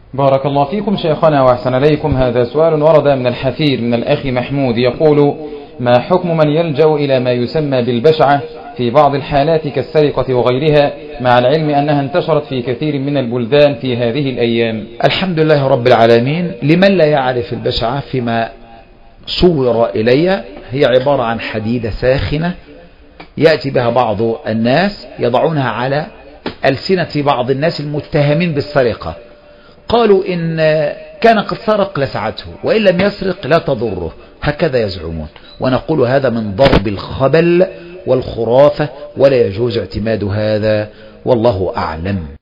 بارك الله فيكم شيخنا وأحسن إليكم. هذا سؤال ورد من الحفير من الأخ محمود يقول: ما حكم من يلجأ إلى ما يسمى بالبشعة في بعض الحالات كالسرقة وغيرها، مع العلم أنها انتشرت في كثير من البلدان في هذه الأيام؟ الحمد لله رب العالمين. لمن لا يعرف البشعة، فيما صور إلي هي عبارة عن حديدة ساخنة يأتي بها بعض الناس يضعونها على ألسنة بعض الناس المتهمين بالسرقة. قالوا إن كان قد سرق لسعته، وإن لم يسرق لا تضره، هكذا يزعمون. ونقول هذا من ضرب الخبل والخرافة، ولا يجوز اعتماد هذا، والله أعلم.